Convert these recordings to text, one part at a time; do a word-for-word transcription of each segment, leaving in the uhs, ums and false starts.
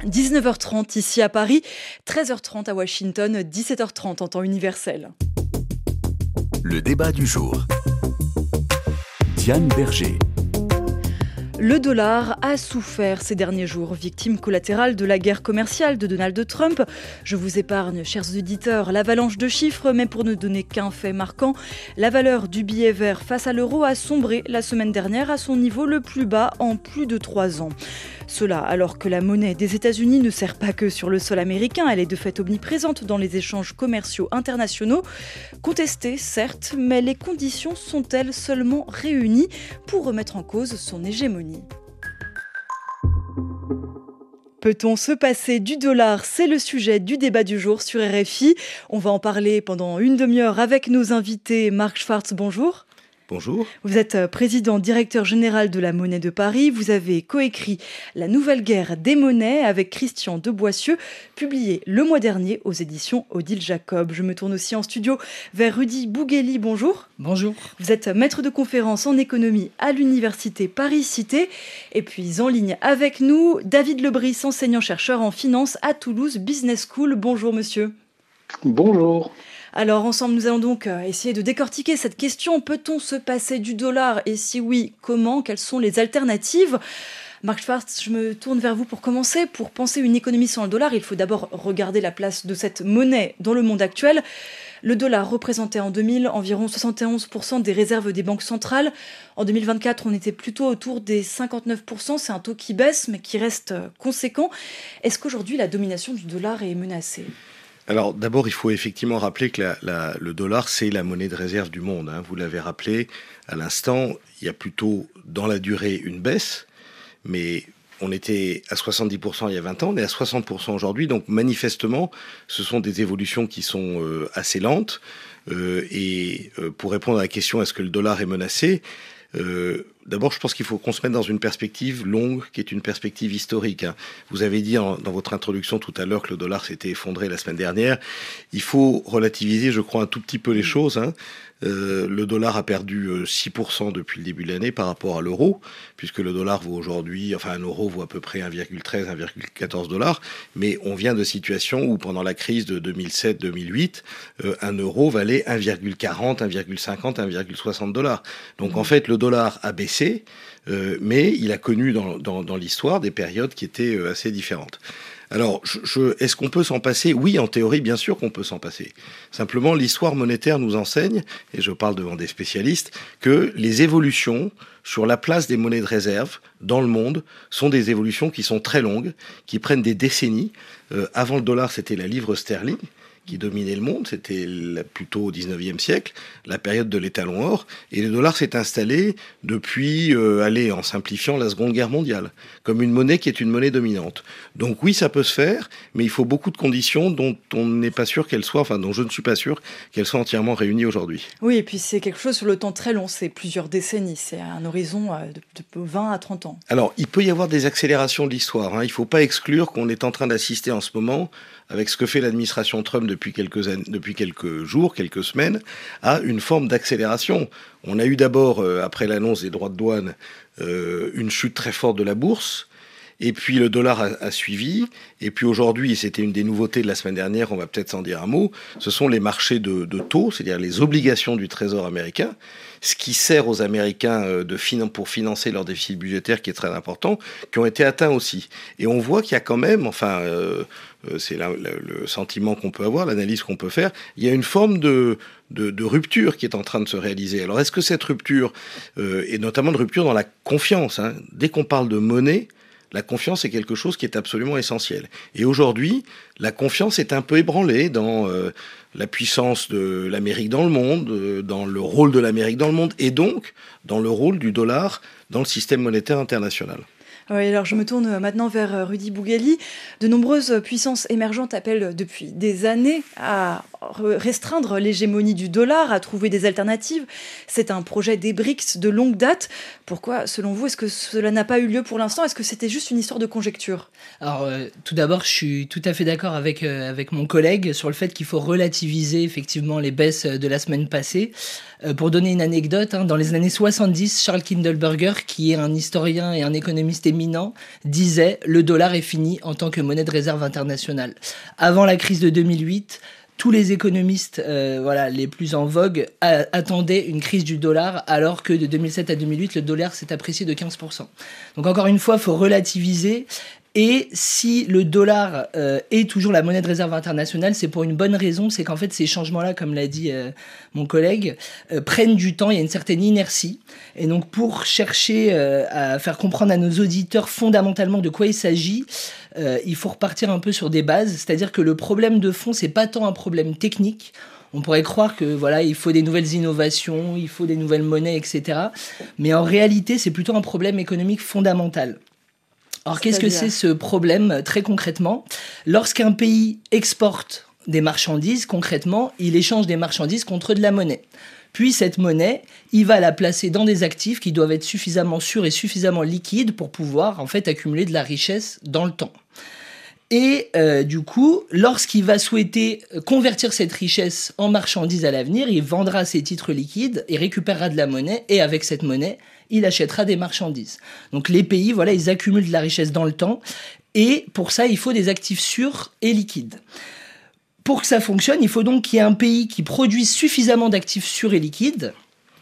dix-neuf heures trente ici à Paris, treize heures trente à Washington, dix-sept heures trente en temps universel. Le débat du jour. Diane Berger. Le dollar a souffert ces derniers jours, victime collatérale de la guerre commerciale de Donald Trump. Je vous épargne, chers auditeurs, l'avalanche de chiffres, mais pour ne donner qu'un fait marquant, la valeur du billet vert face à l'euro a sombré la semaine dernière à son niveau le plus bas en plus de trois ans. Cela alors que la monnaie des États-Unis ne sert pas que sur le sol américain, elle est de fait omniprésente dans les échanges commerciaux internationaux. Contestée, certes, mais les conditions sont-elles seulement réunies pour remettre en cause son hégémonie ? Peut-on se passer du dollar ? C'est le sujet du débat du jour sur R F I. On va en parler pendant une demi-heure avec nos invités. Marc Schwartz, bonjour. Bonjour. Vous êtes président directeur général de la Monnaie de Paris. Vous avez coécrit La Nouvelle Guerre des Monnaies avec Christian de Boissieu, publié le mois dernier aux éditions Odile Jacob. Je me tourne aussi en studio vers Rudy Bouguelli. Bonjour. Bonjour. Vous êtes maître de conférence en économie à l'université Paris-Cité. Et puis en ligne avec nous, David Lebris, enseignant-chercheur en finance à Toulouse Business School. Bonjour monsieur. Bonjour. Alors ensemble, nous allons donc essayer de décortiquer cette question. Peut-on se passer du dollar ? Et si oui, comment ? Quelles sont les alternatives ? Marc Schwartz, je me tourne vers vous pour commencer. Pour penser une économie sans le dollar, il faut d'abord regarder la place de cette monnaie dans le monde actuel. Le dollar représentait en deux mille environ soixante et onze pour cent des réserves des banques centrales. En deux mille vingt-quatre, on était plutôt autour des cinquante-neuf pour cent. C'est un taux qui baisse, mais qui reste conséquent. Est-ce qu'aujourd'hui, la domination du dollar est menacée ? Alors d'abord, il faut effectivement rappeler que la, la, le dollar, c'est la monnaie de réserve du monde. Hein. Vous l'avez rappelé à l'instant, il y a plutôt dans la durée une baisse, mais on était à soixante-dix pour cent il y a vingt ans, on est à soixante pour cent aujourd'hui. Donc manifestement, ce sont des évolutions qui sont euh, assez lentes. Euh, et euh, pour répondre à la question, est-ce que le dollar est menacé ? Euh, D'abord, je pense qu'il faut qu'on se mette dans une perspective longue, qui est une perspective historique. Hein. Vous avez dit en, dans votre introduction tout à l'heure que le dollar s'était effondré la semaine dernière. Il faut relativiser, je crois, un tout petit peu les choses. Hein. Euh, le dollar a perdu euh, six pour cent depuis le début de l'année par rapport à l'euro, puisque le dollar vaut aujourd'hui, enfin un euro vaut à peu près un virgule treize, un virgule quatorze dollars. Mais on vient de situations où pendant la crise de deux mille sept deux mille huit, euh, un euro valait un virgule quarante, un virgule cinquante, un virgule soixante dollars. Donc en fait, le dollar a baissé, euh, mais il a connu dans, dans, dans l'histoire des périodes qui étaient euh, assez différentes. Alors, je, je, est-ce qu'on peut s'en passer ? Oui, en théorie, bien sûr qu'on peut s'en passer. Simplement, l'histoire monétaire nous enseigne, et je parle devant des spécialistes, que les évolutions sur la place des monnaies de réserve dans le monde sont des évolutions qui sont très longues, qui prennent des décennies. Euh, avant le dollar, c'était la livre sterling qui dominait le monde, c'était plutôt au dix-neuvième siècle, la période de l'étalon or, et le dollar s'est installé depuis, euh, allez, en simplifiant, la Seconde Guerre mondiale, comme une monnaie qui est une monnaie dominante. Donc oui, ça peut se faire, mais il faut beaucoup de conditions dont on n'est pas sûr qu'elles soient, enfin dont je ne suis pas sûr qu'elles soient entièrement réunies aujourd'hui. Oui, et puis c'est quelque chose sur le temps très long, c'est plusieurs décennies, c'est un horizon de, de vingt à trente ans. Alors, il peut y avoir des accélérations de l'histoire, hein. Il ne faut pas exclure qu'on est en train d'assister en ce moment, avec ce que fait l'administration Trump depuis quelques années, depuis quelques jours, quelques semaines, à une forme d'accélération. On a eu d'abord, euh, après l'annonce des droits de douane, euh, une chute très forte de la bourse. Et puis le dollar a, a suivi. Et puis aujourd'hui, et c'était une des nouveautés de la semaine dernière, on va peut-être s'en dire un mot, ce sont les marchés de, de taux, c'est-à-dire les obligations du Trésor américain, ce qui sert aux Américains de finan- pour financer leur déficit budgétaire qui est très important, qui ont été atteints aussi. Et on voit qu'il y a quand même, enfin, euh, c'est la, la, le sentiment qu'on peut avoir, l'analyse qu'on peut faire, il y a une forme de... De, de rupture qui est en train de se réaliser. Alors est-ce que cette rupture, euh, et notamment de rupture dans la confiance, hein, dès qu'on parle de monnaie, la confiance est quelque chose qui est absolument essentiel. Et aujourd'hui, la confiance est un peu ébranlée dans euh, la puissance de l'Amérique dans le monde, euh, dans le rôle de l'Amérique dans le monde, et donc dans le rôle du dollar dans le système monétaire international. Oui, alors je me tourne maintenant vers Rudy Bouguelli. De nombreuses puissances émergentes appellent depuis des années à restreindre l'hégémonie du dollar, à trouver des alternatives. C'est un projet des BRICS de longue date. Pourquoi, selon vous, est-ce que cela n'a pas eu lieu pour l'instant ? Est-ce que c'était juste une histoire de conjecture ? Alors, euh, tout d'abord, je suis tout à fait d'accord avec, euh, avec mon collègue sur le fait qu'il faut relativiser effectivement les baisses de la semaine passée. Euh, pour donner une anecdote, hein, dans les années soixante-dix, Charles Kindleberger, qui est un historien et un économiste éminent, disait « Le dollar est fini en tant que monnaie de réserve internationale ». Avant la crise de deux mille huit, tous les économistes euh, voilà, les plus en vogue a, attendaient une crise du dollar, alors que de deux mille sept à deux mille huit, le dollar s'est apprécié de quinze pour cent. Donc encore une fois, il faut relativiser. Et si le dollar euh, est toujours la monnaie de réserve internationale, c'est pour une bonne raison, c'est qu'en fait ces changements-là, comme l'a dit euh, mon collègue, euh, prennent du temps, il y a une certaine inertie. Et donc pour chercher euh, à faire comprendre à nos auditeurs fondamentalement de quoi il s'agit, euh, il faut repartir un peu sur des bases, c'est-à-dire que le problème de fond, c'est pas tant un problème technique. On pourrait croire que voilà, il faut des nouvelles innovations, il faut des nouvelles monnaies, et cetera. Mais en réalité, c'est plutôt un problème économique fondamental. Alors, qu'est-ce que c'est ce problème, très concrètement ? Lorsqu'un pays exporte des marchandises, concrètement, il échange des marchandises contre de la monnaie. Puis, cette monnaie, il va la placer dans des actifs qui doivent être suffisamment sûrs et suffisamment liquides pour pouvoir, en fait, accumuler de la richesse dans le temps. Et euh, du coup, lorsqu'il va souhaiter convertir cette richesse en marchandises à l'avenir, il vendra ses titres liquides et récupérera de la monnaie. Et avec cette monnaie, il achètera des marchandises. Donc les pays, voilà, ils accumulent de la richesse dans le temps. Et pour ça, il faut des actifs sûrs et liquides. Pour que ça fonctionne, il faut donc qu'il y ait un pays qui produise suffisamment d'actifs sûrs et liquides.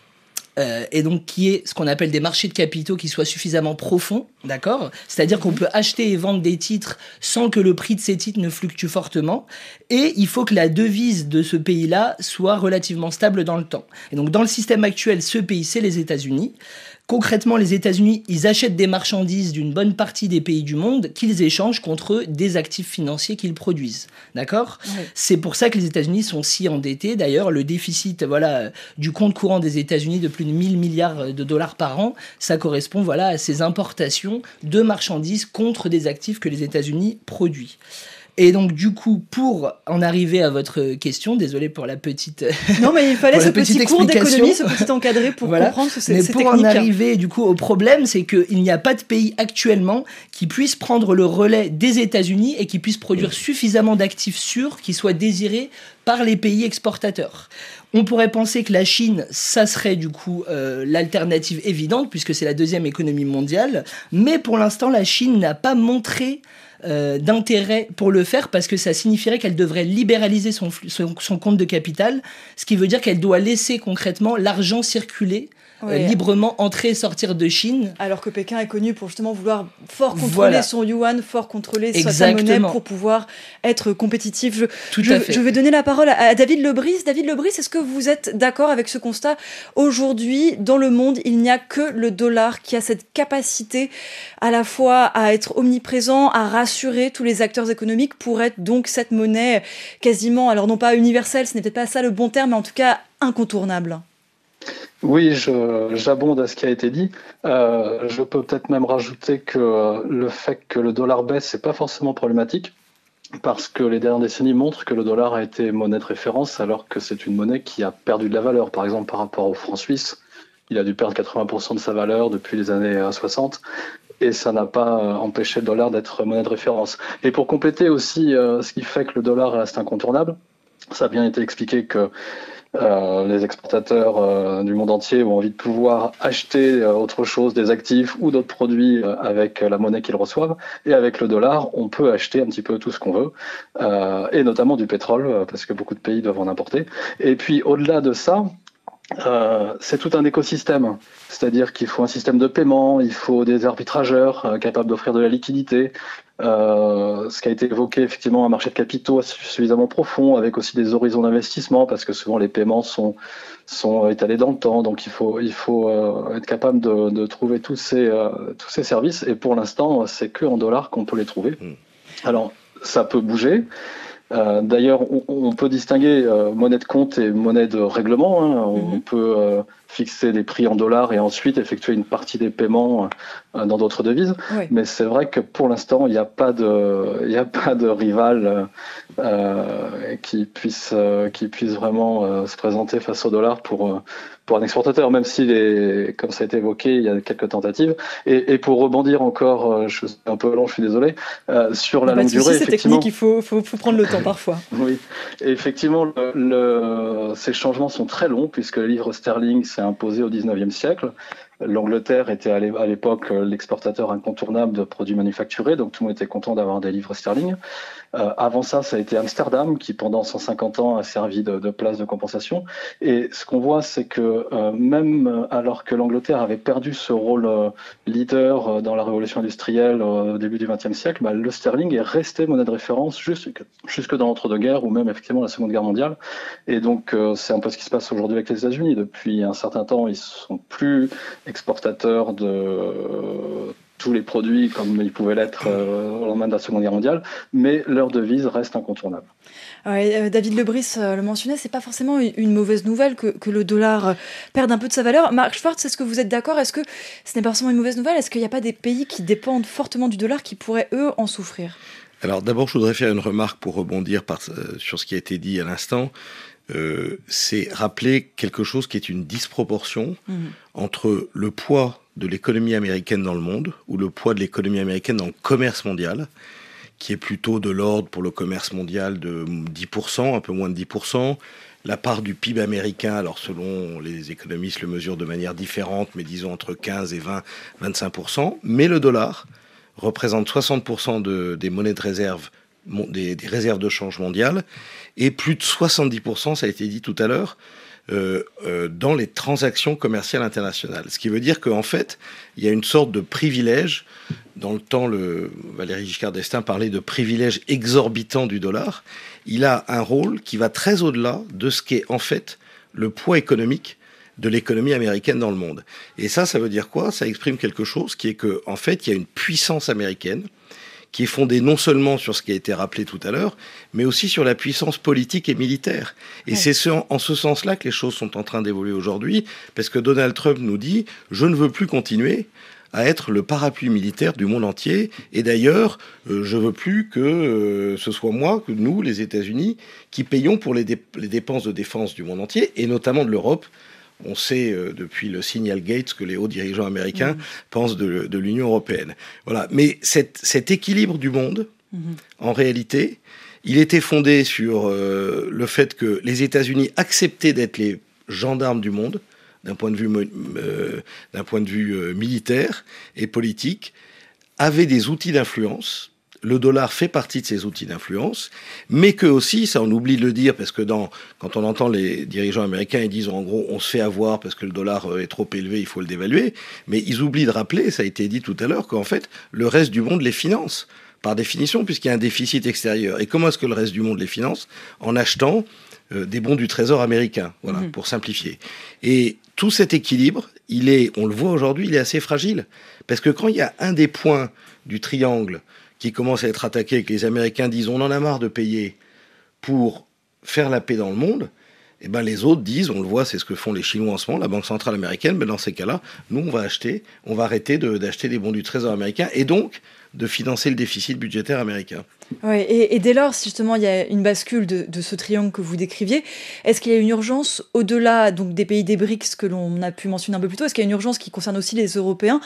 Euh, et donc qui est ce qu'on appelle des marchés de capitaux qui soient suffisamment profonds, d'accord ? C'est-à-dire qu'on peut acheter et vendre des titres sans que le prix de ces titres ne fluctue fortement. Et il faut que la devise de ce pays-là soit relativement stable dans le temps. Et donc dans le système actuel, ce pays, c'est les États-Unis. Concrètement, les États-Unis, ils achètent des marchandises d'une bonne partie des pays du monde qu'ils échangent contre des actifs financiers qu'ils produisent. D'accord ? Oui. C'est pour ça que les États-Unis sont si endettés. D'ailleurs, le déficit voilà, du compte courant des États-Unis de plus de mille milliards de dollars par an, ça correspond voilà, à ces importations de marchandises contre des actifs que les États-Unis produisent. Et donc, du coup, pour en arriver à votre question, désolé pour la petite Non, mais il fallait ce petit cours d'économie, ce petit encadré pour voilà. comprendre que c'est Mais c'est pour technique. en arriver, du coup, au problème, c'est qu'il n'y a pas de pays actuellement qui puisse prendre le relais des États-Unis et qui puisse produire suffisamment d'actifs sûrs qui soient désirés par les pays exportateurs. On pourrait penser que la Chine, ça serait du coup euh, l'alternative évidente, puisque c'est la deuxième économie mondiale. Mais pour l'instant, la Chine n'a pas montré Euh, d'intérêt pour le faire parce que ça signifierait qu'elle devrait libéraliser son, son, son compte de capital, ce qui veut dire qu'elle doit laisser concrètement l'argent circuler oui. euh, librement, entrer et sortir de Chine. Alors que Pékin est connu pour justement vouloir fort contrôler voilà. son yuan, fort contrôler sa monnaie pour pouvoir être compétitif. Je, Tout je, à fait. je vais donner la parole à, à David Lebris. David Lebris, est-ce que vous êtes d'accord avec ce constat ? Aujourd'hui, dans le monde, il n'y a que le dollar qui a cette capacité à la fois à être omniprésent, à rassurer tous les acteurs économiques pour être donc cette monnaie quasiment, alors non pas universelle, ce n'est peut-être pas ça le bon terme, mais en tout cas incontournable. Oui, je, j'abonde à ce qui a été dit. Euh, je peux peut-être même rajouter que le fait que le dollar baisse, c'est pas forcément problématique, parce que les dernières décennies montrent que le dollar a été monnaie de référence, alors que c'est une monnaie qui a perdu de la valeur. Par exemple, par rapport au franc suisse, il a dû perdre quatre-vingts pour cent de sa valeur depuis les années soixante. Et ça n'a pas empêché le dollar d'être monnaie de référence. Et pour compléter aussi euh, ce qui fait que le dollar reste incontournable, ça a bien été expliqué que euh, les exportateurs euh, du monde entier ont envie de pouvoir acheter euh, autre chose, des actifs ou d'autres produits euh, avec la monnaie qu'ils reçoivent. Et avec le dollar, on peut acheter un petit peu tout ce qu'on veut, euh, et notamment du pétrole, parce que beaucoup de pays doivent en importer. Et puis au-delà de ça, Euh, c'est tout un écosystème, c'est-à-dire qu'il faut un système de paiement, il faut des arbitrageurs euh, capables d'offrir de la liquidité, euh, ce qui a été évoqué effectivement un marché de capitaux suffisamment profond avec aussi des horizons d'investissement parce que souvent les paiements sont, sont étalés dans le temps, donc il faut, il faut euh, être capable de, de trouver tous ces, euh, tous ces services et pour l'instant c'est que en dollars qu'on peut les trouver. Alors ça peut bouger. Euh, d'ailleurs, on, on peut distinguer euh, monnaie de compte et monnaie de règlement. Hein. On, mm-hmm. on peut euh, fixer des prix en dollars et ensuite effectuer une partie des paiements euh, dans d'autres devises. Oui. Mais c'est vrai que pour l'instant, il n'y a pas de, il n'y a pas de rival euh, qui puisse, euh, qui puisse vraiment euh, se présenter face au dollar pour, euh, pour un exportateur, même si, les, comme ça a été évoqué, il y a quelques tentatives. Et, et pour rebondir encore, euh, je suis un peu long, je suis désolé, euh, sur la longue durée, c'est effectivement... technique, il faut, faut, faut prendre le temps parfois. Oui, et effectivement, le, le, ces changements sont très longs, puisque le livre sterling s'est imposé au dix-neuvième siècle. L'Angleterre était à l'époque l'exportateur incontournable de produits manufacturés, donc tout le monde était content d'avoir des livres sterling. Euh, avant ça, ça a été Amsterdam qui, pendant cent cinquante ans, a servi de, de place de compensation. Et ce qu'on voit, c'est que euh, même alors que l'Angleterre avait perdu ce rôle euh, leader euh, dans la révolution industrielle euh, au début du vingtième siècle, bah, le sterling est resté monnaie de référence jusque, jusque dans l'entre-deux-guerres ou même effectivement la Seconde Guerre mondiale. Et donc, euh, c'est un peu ce qui se passe aujourd'hui avec les États-Unis. Depuis un certain temps, ils sont plus exportateurs de euh, tous les produits comme ils pouvaient l'être euh, au lendemain de la Seconde Guerre mondiale, mais leur devise reste incontournable. Ouais, euh, David Lebris euh, le mentionnait, c'est pas forcément une mauvaise nouvelle que, que le dollar euh, perde un peu de sa valeur. Marc Schwartz, est-ce que vous êtes d'accord ? Est-ce que ce n'est pas forcément une mauvaise nouvelle ? Est-ce qu'il n'y a pas des pays qui dépendent fortement du dollar qui pourraient, eux, en souffrir ? Alors d'abord, je voudrais faire une remarque pour rebondir par, euh, sur ce qui a été dit à l'instant. Euh, c'est rappeler quelque chose qui est une disproportion mmh. entre le poids de l'économie américaine dans le monde, ou le poids de l'économie américaine dans le commerce mondial, qui est plutôt de l'ordre pour le commerce mondial de dix pour cent, un peu moins de dix pour cent. La part du P I B américain, alors selon les économistes le mesurent de manière différente, mais disons entre quinze et vingt, vingt-cinq pour cent. Mais le dollar représente soixante pour cent de, des monnaies de réserve, des, des réserves de change mondiales, et plus de soixante-dix pour cent, ça a été dit tout à l'heure, euh, euh, dans les transactions commerciales internationales. Ce qui veut dire qu'en fait, il y a une sorte de privilège. Dans le temps, le, Valéry Giscard d'Estaing parlait de privilège exorbitant du dollar. Il a un rôle qui va très au-delà de ce qu'est en fait le poids économique de l'économie américaine dans le monde. Et ça, ça veut dire quoi ? Ça exprime quelque chose qui est que, en fait, il y a une puissance américaine qui est fondée non seulement sur ce qui a été rappelé tout à l'heure, mais aussi sur la puissance politique et militaire. Et ouais. c'est ce, en ce sens-là que les choses sont en train d'évoluer aujourd'hui, parce que Donald Trump nous dit « je ne veux plus continuer à être le parapluie militaire du monde entier, et d'ailleurs, euh, je ne veux plus que euh, ce soit moi, que nous, les États-Unis, qui payons pour les, dé- les dépenses de défense du monde entier, et notamment de l'Europe. » On sait euh, depuis le Signal Gate ce que les hauts dirigeants américains mmh. pensent de, de l'Union européenne. Voilà. Mais cette, cet équilibre du monde, mmh. en réalité, il était fondé sur euh, le fait que les États-Unis acceptaient d'être les gendarmes du monde, d'un point de vue, euh, d'un point de vue euh, militaire et politique, avaient des outils d'influence. Le dollar fait partie de ces outils d'influence, mais que aussi, ça on oublie de le dire, parce que dans, quand on entend les dirigeants américains, ils disent en gros, on se fait avoir parce que le dollar est trop élevé, il faut le dévaluer, mais ils oublient de rappeler, ça a été dit tout à l'heure, qu'en fait, le reste du monde les finance, par définition, puisqu'il y a un déficit extérieur. Et comment est-ce que le reste du monde les finance ? En achetant euh, des bons du trésor américain, voilà, mmh. pour simplifier. Et tout cet équilibre, il est, on le voit aujourd'hui, il est assez fragile, parce que quand il y a un des points du triangle qui commence à être attaqué et que les Américains disent on en a marre de payer pour faire la paix dans le monde, et ben les autres disent, on le voit, c'est ce que font les Chinois en ce moment, la Banque centrale américaine, mais dans ces cas-là, nous on va acheter, on va arrêter de, d'acheter des bons du trésor américain et donc de financer le déficit budgétaire américain. Ouais, et, et dès lors, justement, il y a une bascule de, de ce triangle que vous décriviez. Est-ce qu'il y a une urgence au-delà donc des pays des BRICS que l'on a pu mentionner un peu plus tôt ? Est-ce qu'il y a une urgence qui concerne aussi les Européens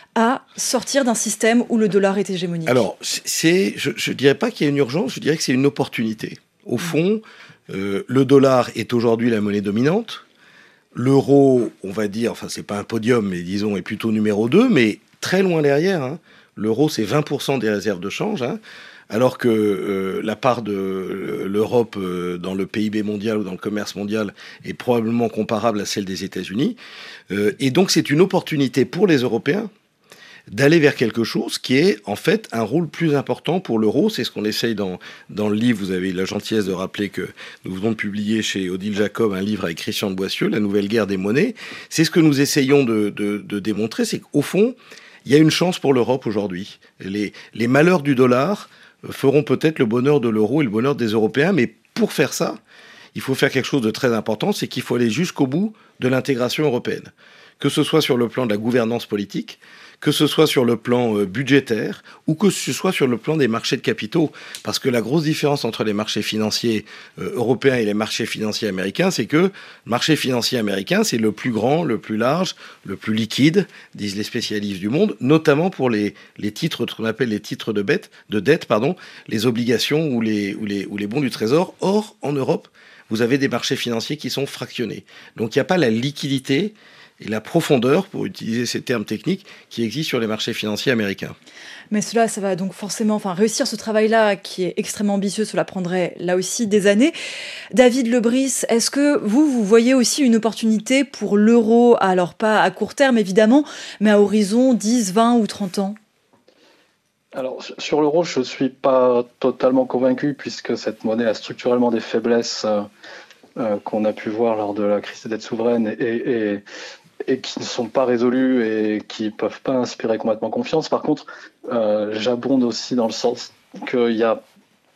à sortir d'un système où le dollar est hégémonique ? Alors, c'est, je ne dirais pas qu'il y a une urgence, je dirais que c'est une opportunité. Au fond, euh, le dollar est aujourd'hui la monnaie dominante. L'euro, on va dire, enfin, c'est pas un podium, mais disons, est plutôt numéro deux, mais très loin derrière. Hein. L'euro, c'est vingt pour cent des réserves de change, hein, alors que euh, la part de euh, l'Europe euh, dans le P I B mondial ou dans le commerce mondial est probablement comparable à celle des États-Unis. Euh, et donc, c'est une opportunité pour les Européens d'aller vers quelque chose qui est en fait un rôle plus important pour l'euro. C'est ce qu'on essaye dans, dans le livre. Vous avez la gentillesse de rappeler que nous venons de publier chez Odile Jacob un livre avec Christian de Boissieu, La nouvelle guerre des monnaies. C'est ce que nous essayons de, de, de démontrer, c'est qu'au fond, il y a une chance pour l'Europe aujourd'hui. Les, les malheurs du dollar feront peut-être le bonheur de l'euro et le bonheur des Européens, mais pour faire ça, il faut faire quelque chose de très important, c'est qu'il faut aller jusqu'au bout de l'intégration européenne. Que ce soit sur le plan de la gouvernance politique, que ce soit sur le plan euh, budgétaire, ou que ce soit sur le plan des marchés de capitaux. Parce que la grosse différence entre les marchés financiers euh, européens et les marchés financiers américains, c'est que le marché financier américain, c'est le plus grand, le plus large, le plus liquide, disent les spécialistes du monde, notamment pour les, les titres, ce qu'on appelle les titres de, bête, de dette, pardon, les obligations ou les, ou, les, ou les bons du Trésor. Or, en Europe, vous avez des marchés financiers qui sont fractionnés. Donc il n'y a pas la liquidité et la profondeur, pour utiliser ces termes techniques, qui existent sur les marchés financiers américains. Mais cela, ça va donc forcément, enfin, réussir ce travail-là, qui est extrêmement ambitieux, cela prendrait là aussi des années. David Lebris, est-ce que vous, vous voyez aussi une opportunité pour l'euro, alors pas à court terme évidemment, mais à horizon dix, vingt ou trente ans ? Alors, sur l'euro, je ne suis pas totalement convaincu, puisque cette monnaie a structurellement des faiblesses euh, euh, qu'on a pu voir lors de la crise des dettes souveraines et, et, et qui ne sont pas résolues et qui ne peuvent pas inspirer complètement confiance. Par contre, euh, j'abonde aussi dans le sens qu'il y a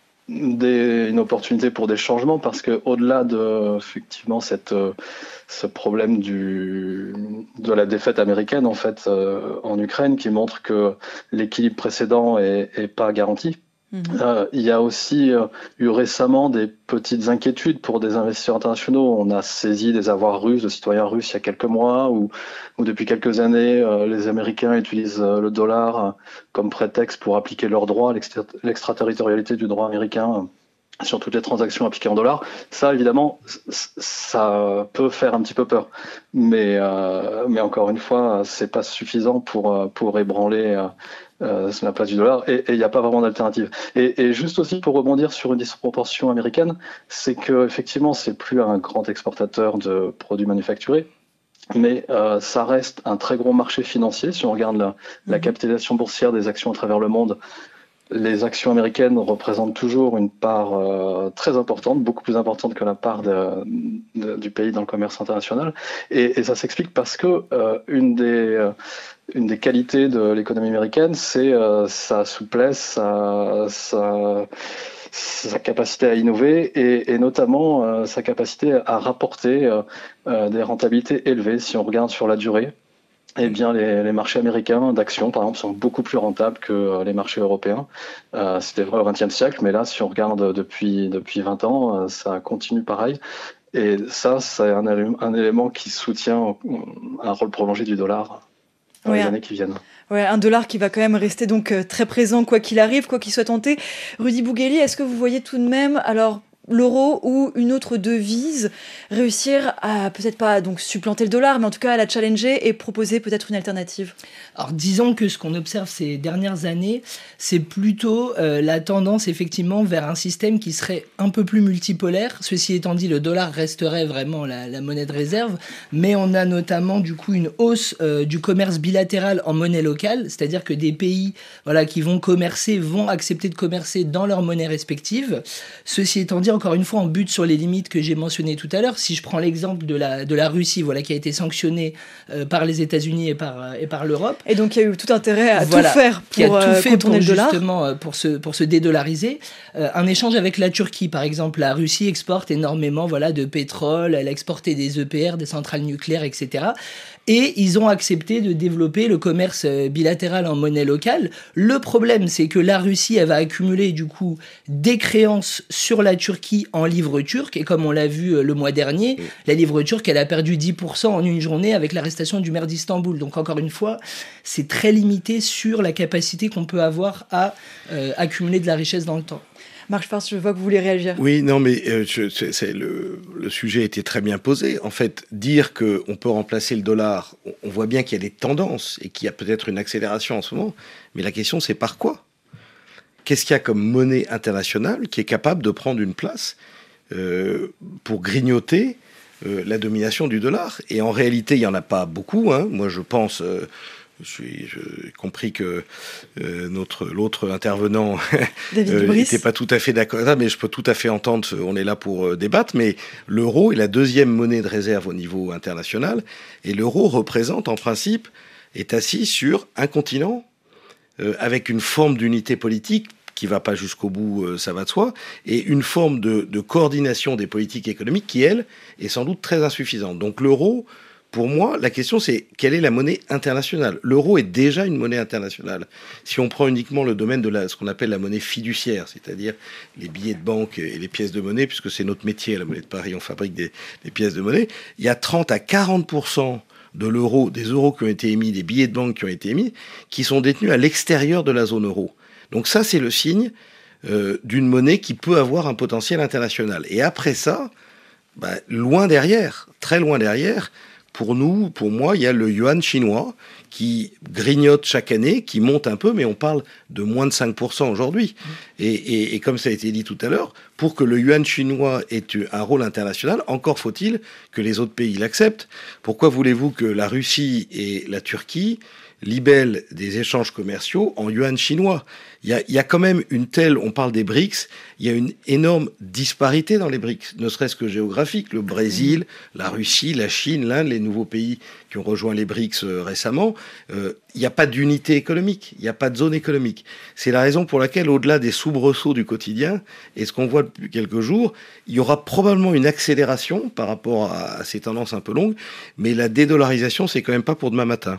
des, une opportunité pour des changements, parce qu'au-delà de effectivement cette, ce problème du, de la défaite américaine en, fait, euh, en Ukraine, qui montre que l'équilibre précédent est, est pas garanti, Mmh. Euh, il y a aussi euh, eu récemment des petites inquiétudes pour des investisseurs internationaux. On a saisi des avoirs russes, de citoyens russes il y a quelques mois, ou, ou depuis quelques années, euh, les Américains utilisent euh, le dollar euh, comme prétexte pour appliquer leur droit, l'extra- l'extraterritorialité du droit américain euh, sur toutes les transactions appliquées en dollars. Ça, évidemment, c- ça peut faire un petit peu peur. Mais, euh, mais encore une fois, c'est pas suffisant pour, pour ébranler euh, Euh, c'est la place du dollar, et il n'y a pas vraiment d'alternative. Et, et juste aussi pour rebondir sur une disproportion américaine, c'est que effectivement c'est plus un grand exportateur de produits manufacturés, mais euh, ça reste un très gros marché financier. Si on regarde la, la capitalisation boursière des actions à travers le monde, les actions américaines représentent toujours une part euh, très importante, beaucoup plus importante que la part de, de, du pays dans le commerce international. Et, et ça s'explique parce que euh, une des euh, une des qualités de l'économie américaine, c'est euh, sa souplesse, sa, sa, sa capacité à innover et, et notamment euh, sa capacité à rapporter euh, euh, des rentabilités élevées. Si on regarde sur la durée, eh bien, les, les marchés américains d'actions, par exemple, sont beaucoup plus rentables que les marchés européens. Euh, c'était vrai au vingtième siècle, mais là, si on regarde depuis, depuis vingt ans, ça continue pareil. Et ça, c'est un, un élément qui soutient un rôle prolongé du dollar dans ouais, les années qui viennent. Ouais, un dollar qui va quand même rester donc très présent, quoi qu'il arrive, quoi qu'il soit tenté. Rudy Bouguelli, est-ce que vous voyez tout de même, alors, l'euro ou une autre devise réussir à peut-être pas donc supplanter le dollar, mais en tout cas à la challenger et proposer peut-être une alternative? Alors disons que ce qu'on observe ces dernières années, c'est plutôt euh, la tendance effectivement vers un système qui serait un peu plus multipolaire. Ceci étant dit, le dollar resterait vraiment la, la monnaie de réserve, mais on a notamment du coup une hausse euh, du commerce bilatéral en monnaie locale, c'est-à-dire que des pays voilà, qui vont commercer vont accepter de commercer dans leur monnaie respective. Ceci étant dit, encore une fois, on bute sur les limites que j'ai mentionnées tout à l'heure. Si je prends l'exemple de la, de la Russie, voilà, qui a été sanctionnée euh, par les États-Unis et par, et par l'Europe. Et donc, il y a eu tout intérêt à voilà, tout faire pour qui a tout euh, fait contourner pour, le dollar. Justement, pour se, pour se dédollariser. Euh, un échange avec la Turquie, par exemple. La Russie exporte énormément voilà, de pétrole, elle a exporté des E P R, des centrales nucléaires, et cetera. Et ils ont accepté de développer le commerce bilatéral en monnaie locale. Le problème, c'est que la Russie, elle va accumuler du coup des créances sur la Turquie en livres turcs. Et comme on l'a vu le mois dernier, mmh. la livre turque, elle a perdu dix pour cent en une journée avec l'arrestation du maire d'Istanbul. Donc encore une fois, c'est très limité sur la capacité qu'on peut avoir à euh, accumuler de la richesse dans le temps. Marc Schwartz, je vois que vous voulez réagir. Oui, non, mais euh, je, c'est, c'est le, le sujet était très bien posé. En fait, dire qu'on peut remplacer le dollar, on, on voit bien qu'il y a des tendances et qu'il y a peut-être une accélération en ce moment. Mais la question, c'est par quoi ? Qu'est-ce qu'il y a comme monnaie internationale qui est capable de prendre une place euh, pour grignoter euh, la domination du dollar ? Et en réalité, il n'y en a pas beaucoup. Hein. Moi, je pense... Euh, J'ai compris que euh, notre, l'autre intervenant n'était euh, pas tout à fait d'accord, mais je peux tout à fait entendre, on est là pour euh, débattre, mais l'euro est la deuxième monnaie de réserve au niveau international, et l'euro représente en principe, est assis sur un continent euh, avec une forme d'unité politique qui va pas jusqu'au bout, euh, ça va de soi, et une forme de, de coordination des politiques économiques qui, elle, est sans doute très insuffisante. Donc l'euro, pour moi, la question c'est quelle est la monnaie internationale ? L'euro est déjà une monnaie internationale. Si on prend uniquement le domaine de la, ce qu'on appelle la monnaie fiduciaire, c'est-à-dire les billets de banque et les pièces de monnaie, puisque c'est notre métier, la monnaie de Paris, on fabrique des, des pièces de monnaie, il y a trente à quarante pour cent de l'euro, des euros qui ont été émis, des billets de banque qui ont été émis, qui sont détenus à l'extérieur de la zone euro. Donc ça, c'est le signe euh, d'une monnaie qui peut avoir un potentiel international. Et après ça, bah, loin derrière, très loin derrière, pour nous, pour moi, il y a le yuan chinois qui grignote chaque année, qui monte un peu, mais on parle de moins de cinq pour cent aujourd'hui. Mmh. Et, et, et comme ça a été dit tout à l'heure, pour que le yuan chinois ait un rôle international, encore faut-il que les autres pays l'acceptent. Pourquoi voulez-vous que la Russie et la Turquie libellent des échanges commerciaux en yuan chinois ? Il y a, il y a quand même une telle, on parle des BRICS, il y a une énorme disparité dans les BRICS, ne serait-ce que géographique. Le Brésil, la Russie, la Chine, l'Inde, les nouveaux pays qui ont rejoint les BRICS euh, récemment, euh, il n'y a pas d'unité économique, il n'y a pas de zone économique. C'est la raison pour laquelle, au-delà des soubresauts du quotidien, et ce qu'on voit depuis quelques jours, il y aura probablement une accélération par rapport à, à ces tendances un peu longues, mais la dédollarisation, c'est quand même pas pour demain matin.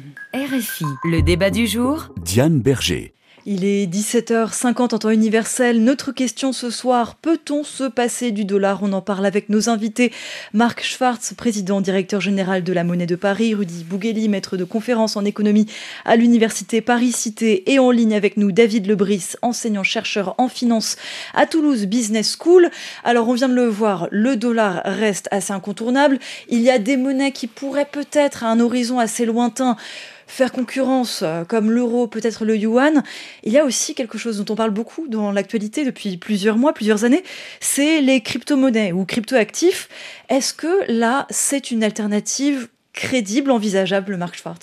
R F I, le débat du jour. Diane Berger. Il est dix-sept heures cinquante en temps universel. Notre question ce soir, peut-on se passer du dollar ? On en parle avec nos invités. Marc Schwartz, président directeur général de la Monnaie de Paris. Rudy Bougueli, maître de conférences en économie à l'université Paris-Cité. Et en ligne avec nous, David Lebris, enseignant-chercheur en finance à Toulouse Business School. Alors on vient de le voir, le dollar reste assez incontournable. Il y a des monnaies qui pourraient peut-être, à un horizon assez lointain, faire concurrence, comme l'euro, peut-être le yuan. Il y a aussi quelque chose dont on parle beaucoup dans l'actualité depuis plusieurs mois, plusieurs années, c'est les crypto-monnaies ou crypto-actifs. Est-ce que là, c'est une alternative crédible, envisageable, Marc Schwartz ?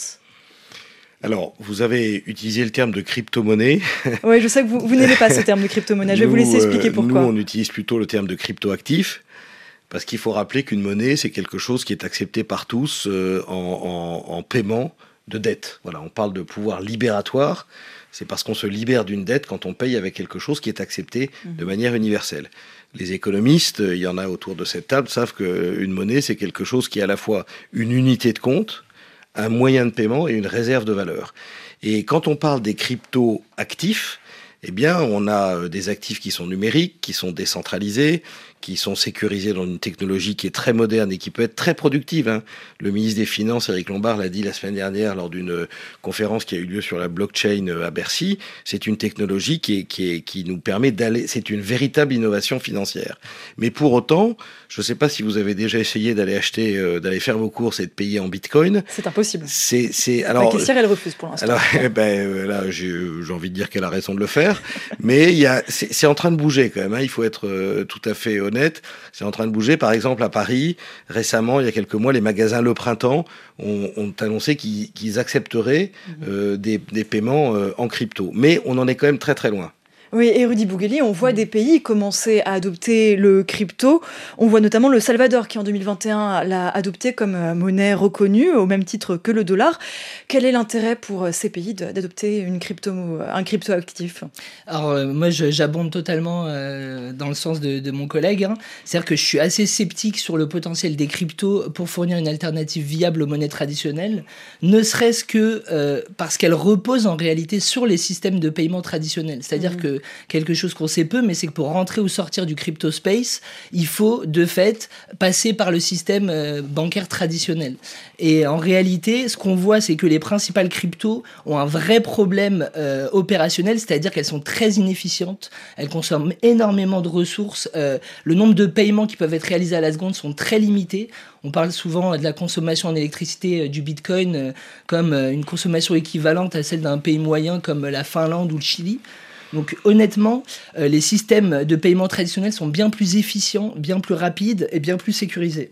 Alors, vous avez utilisé le terme de crypto-monnaie. Oui, je sais que vous, vous n'aimez pas ce terme de crypto-monnaie. Je vais nous, vous laisser expliquer pourquoi. Nous, on utilise plutôt le terme de crypto-actif. Parce qu'il faut rappeler qu'une monnaie, c'est quelque chose qui est accepté par tous euh, en, en, en paiement de dette. Voilà, on parle de pouvoir libératoire. C'est parce qu'on se libère d'une dette quand on paye avec quelque chose qui est accepté mmh. de manière universelle. Les économistes, il y en a autour de cette table, savent qu'une monnaie, c'est quelque chose qui est à la fois une unité de compte, un moyen de paiement et une réserve de valeur. Et quand on parle des crypto-actifs, eh bien, on a des actifs qui sont numériques, qui sont décentralisés, qui sont sécurisés dans une technologie qui est très moderne et qui peut être très productive. Hein. Le ministre des Finances, Éric Lombard, l'a dit la semaine dernière lors d'une conférence qui a eu lieu sur la blockchain à Bercy. C'est une technologie qui, est, qui, est, qui nous permet d'aller... C'est une véritable innovation financière. Mais pour autant, je ne sais pas si vous avez déjà essayé d'aller acheter, euh, d'aller faire vos courses et de payer en bitcoin. C'est impossible. C'est, c'est, alors, la caissière, elle refuse pour l'instant. Alors, ben, là, j'ai, j'ai envie de dire qu'elle a raison de le faire. Mais il y a, c'est, c'est en train de bouger quand même. Hein. Il faut être euh, tout à fait honnête. C'est en train de bouger. Par exemple, à Paris, récemment, il y a quelques mois, les magasins Le Printemps ont, ont annoncé qu'ils, qu'ils accepteraient euh, des, des paiements euh, en crypto. Mais on en est quand même très très loin. Oui, et Rudy Bougueli, on voit des pays commencer à adopter le crypto. On voit notamment le Salvador qui, en deux mille vingt et un, l'a adopté comme monnaie reconnue, au même titre que le dollar. Quel est l'intérêt pour ces pays d'adopter une crypto, un crypto-actif ? Alors, euh, moi, je, j'abonde totalement euh, dans le sens de, de mon collègue. Hein. C'est-à-dire que je suis assez sceptique sur le potentiel des cryptos pour fournir une alternative viable aux monnaies traditionnelles, ne serait-ce que euh, parce qu'elles reposent en réalité sur les systèmes de paiement traditionnels. C'est-à-dire mmh. que quelque chose qu'on sait peu, mais c'est que pour rentrer ou sortir du crypto space, il faut de fait passer par le système euh, bancaire traditionnel. Et en réalité, ce qu'on voit, c'est que les principales cryptos ont un vrai problème euh, opérationnel, c'est-à-dire qu'elles sont très inefficientes, elles consomment énormément de ressources, euh, le nombre de paiements qui peuvent être réalisés à la seconde sont très limités. On parle souvent de la consommation en électricité euh, du Bitcoin euh, comme euh, une consommation équivalente à celle d'un pays moyen comme la Finlande ou le Chili. Donc honnêtement, euh, les systèmes de paiement traditionnels sont bien plus efficients, bien plus rapides et bien plus sécurisés.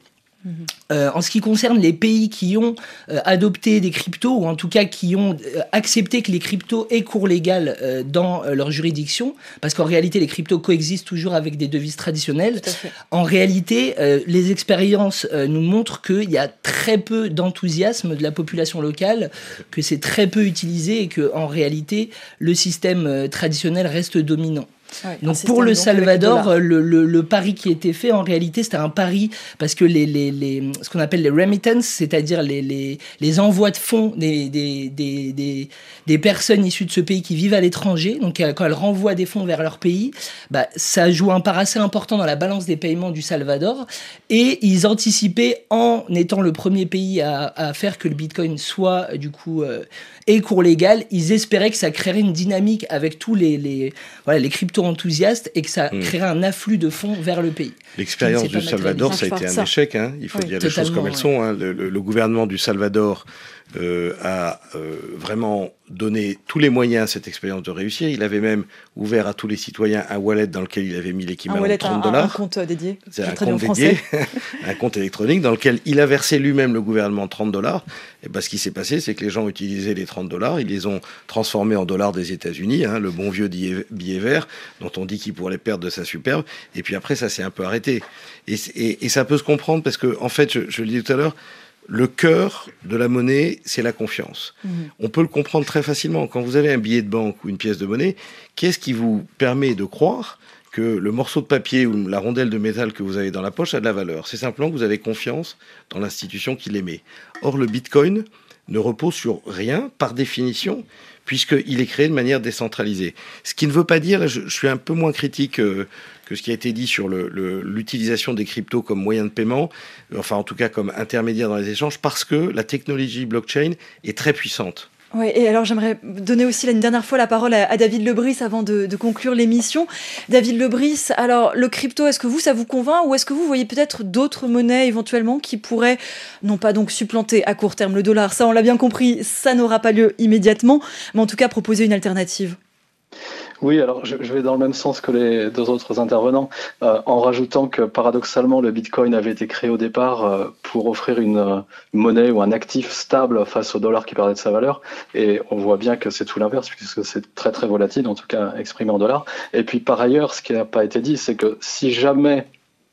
Mmh. Euh, en ce qui concerne les pays qui ont euh, adopté des cryptos, ou en tout cas qui ont euh, accepté que les cryptos aient cours légal euh, dans euh, leur juridiction, parce qu'en réalité les cryptos coexistent toujours avec des devises traditionnelles, en réalité euh, les expériences euh, nous montrent qu'il y a très peu d'enthousiasme de la population locale, que c'est très peu utilisé et que en réalité le système euh, traditionnel reste dominant. Ouais, donc pour le Salvador, le, le, le pari qui était fait, en réalité, c'était un pari parce que les, les, les, ce qu'on appelle les remittances, c'est-à-dire les, les, les envois de fonds des, des, des, des, des personnes issues de ce pays qui vivent à l'étranger, donc quand elles renvoient des fonds vers leur pays, bah, ça joue un part assez important dans la balance des paiements du Salvador. Et ils anticipaient, en étant le premier pays à, à faire que le Bitcoin soit du coup euh, ait cours légal, ils espéraient que ça créerait une dynamique avec tous les, les, voilà, les cryptos enthousiastes et que ça mmh. créerait un afflux de fonds vers le pays. L'expérience du Salvador, ça a été un ça. échec. Hein. Il faut oui, dire les choses comme elles ouais. sont. Hein. Le, le, le gouvernement du Salvador euh, a euh, vraiment donné tous les moyens à cette expérience de réussir. Il avait même ouvert à tous les citoyens un wallet dans lequel il avait mis l'équivalent de trente dollars. Un, un compte dédié. C'est un compte dédié, un compte électronique dans lequel il a versé lui-même le gouvernement trente dollars. Et ben, ce qui s'est passé, c'est que les gens utilisaient les trente dollars, ils les ont transformés en dollars des États-Unis, hein, le bon vieux billet vert dont on dit qu'il pourrait perdre de sa superbe. Et puis après, ça s'est un peu arrêté. Et, et, et ça peut se comprendre parce que, en fait, je, je le disais tout à l'heure, le cœur de la monnaie, c'est la confiance. Mmh. On peut le comprendre très facilement. Quand vous avez un billet de banque ou une pièce de monnaie, qu'est-ce qui vous permet de croire que le morceau de papier ou la rondelle de métal que vous avez dans la poche a de la valeur? C'est simplement que vous avez confiance dans l'institution qui l'émet. Or, le Bitcoin ne repose sur rien, par définition, puisqu'il est créé de manière décentralisée. Ce qui ne veut pas dire, là, je, je suis un peu moins critique euh, que ce qui a été dit sur le, le, l'utilisation des cryptos comme moyen de paiement, enfin en tout cas comme intermédiaire dans les échanges, parce que la technologie blockchain est très puissante. Oui, et alors j'aimerais donner aussi là, une dernière fois la parole à, à David Lebris avant de, de conclure l'émission. David Lebris, alors le crypto, est-ce que vous, ça vous convainc, ou est-ce que vous voyez peut-être d'autres monnaies éventuellement qui pourraient, non pas donc supplanter à court terme le dollar, ça on l'a bien compris, ça n'aura pas lieu immédiatement, mais en tout cas proposer une alternative? Oui, alors je, je vais dans le même sens que les deux autres intervenants, euh, en rajoutant que paradoxalement le Bitcoin avait été créé au départ euh, pour offrir une, euh, une monnaie ou un actif stable face au dollar qui perdait de sa valeur, et on voit bien que c'est tout l'inverse puisque c'est très très volatile, en tout cas exprimé en dollars. Et puis par ailleurs, ce qui n'a pas été dit, c'est que si jamais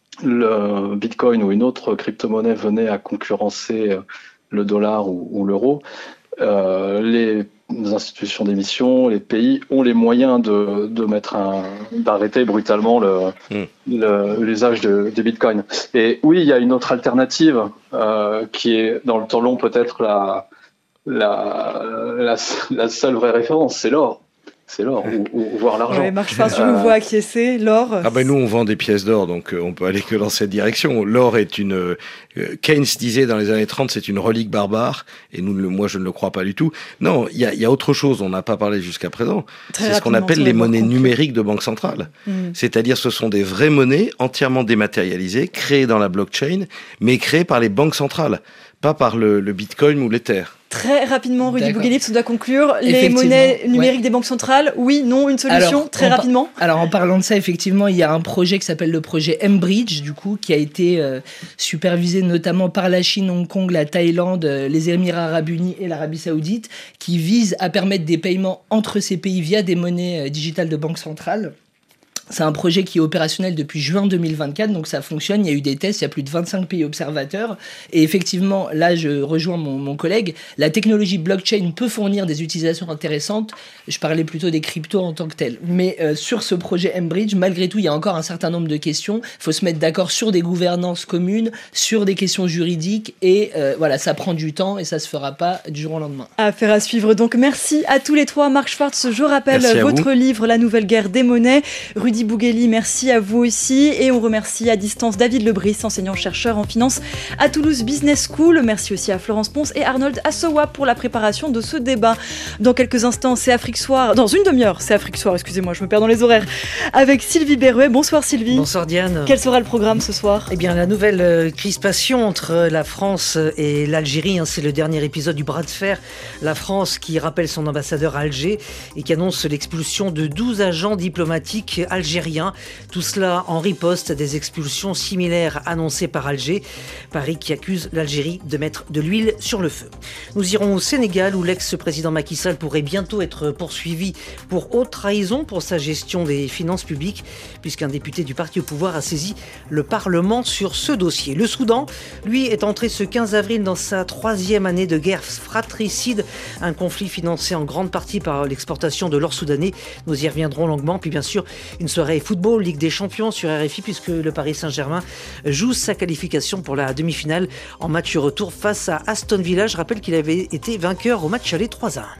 le Bitcoin ou une autre crypto-monnaie venait à concurrencer le dollar ou, ou l'euro, euh, les les institutions d'émission, les pays ont les moyens de, de mettre un, d'arrêter brutalement le, mmh. le, l'usage de, des bitcoins. Et oui, il y a une autre alternative euh, qui est dans le temps long peut-être la, la, la, la seule vraie référence, c'est l'or. C'est l'or, ou, ou voire l'argent. Ouais, Marc Schwartz, je euh... vous vois acquiescer, l'or. Ah ben nous, on vend des pièces d'or, donc euh, on peut aller que dans cette direction. L'or est une... Euh, Keynes disait dans les années trente, c'est une relique barbare, et nous, le, moi, je ne le crois pas du tout. Non, il y a, y a autre chose, on n'a pas parlé jusqu'à présent. Très c'est ce qu'on appelle les monnaies concret. numériques de banque centrale. Mmh. C'est-à-dire, ce sont des vraies monnaies entièrement dématérialisées, créées dans la blockchain, mais créées par les banques centrales, pas par le, le Bitcoin ou l'Ether. Très rapidement, Rudy Bouguelib, on doit conclure. Les monnaies numériques ouais. des banques centrales, oui, non, une solution, alors, très rapidement. Par... Alors, en parlant de ça, effectivement, il y a un projet qui s'appelle le projet mBridge, du coup, qui a été euh, supervisé notamment par la Chine, Hong Kong, la Thaïlande, euh, les Émirats arabes unis et l'Arabie saoudite, qui vise à permettre des paiements entre ces pays via des monnaies euh, digitales de banque centrale. C'est un projet qui est opérationnel depuis juin deux mille vingt-quatre, donc ça fonctionne, il y a eu des tests, il y a plus de vingt-cinq pays observateurs, et effectivement, là je rejoins mon, mon collègue, la technologie blockchain peut fournir des utilisations intéressantes, je parlais plutôt des cryptos en tant que tels, mais euh, sur ce projet mBridge, malgré tout, il y a encore un certain nombre de questions, il faut se mettre d'accord sur des gouvernances communes, sur des questions juridiques, et euh, voilà, ça prend du temps, et ça se fera pas du jour au lendemain. Affaire à suivre, donc merci à tous les trois. Marc Schwartz, je rappelle votre vous. livre, La Nouvelle Guerre des Monnaies, Rudy Bouguelib, merci à vous aussi, et on remercie à distance David Lebris, enseignant-chercheur en finance à Toulouse Business School. Merci aussi à Florence Ponce et Arnold Assowa pour la préparation de ce débat. Dans quelques instants, c'est Afrique Soir, dans une demi-heure, c'est Afrique Soir, excusez-moi, je me perds dans les horaires, avec Sylvie Berruet. Bonsoir Sylvie. Bonsoir Diane. Quel sera le programme ce soir ? Eh bien, la nouvelle euh, crispation entre la France et l'Algérie, hein, c'est le dernier épisode du bras de fer. La France qui rappelle son ambassadeur à Alger et qui annonce l'expulsion de douze agents diplomatiques algériens algérien. Tout cela en riposte à des expulsions similaires annoncées par Alger. Paris qui accuse l'Algérie de mettre de l'huile sur le feu. Nous irons au Sénégal où l'ex-président Macky Sall pourrait bientôt être poursuivi pour haute trahison pour sa gestion des finances publiques, puisqu'un député du parti au pouvoir a saisi le Parlement sur ce dossier. Le Soudan, lui, est entré ce quinze avril dans sa troisième année de guerre fratricide, un conflit financé en grande partie par l'exportation de l'or soudanais. Nous y reviendrons longuement. Puis bien sûr, une soirée football, Ligue des Champions sur R F I, puisque le Paris Saint-Germain joue sa qualification pour la demi-finale en match retour face à Aston Villa. Je rappelle qu'il avait été vainqueur au match aller trois à un.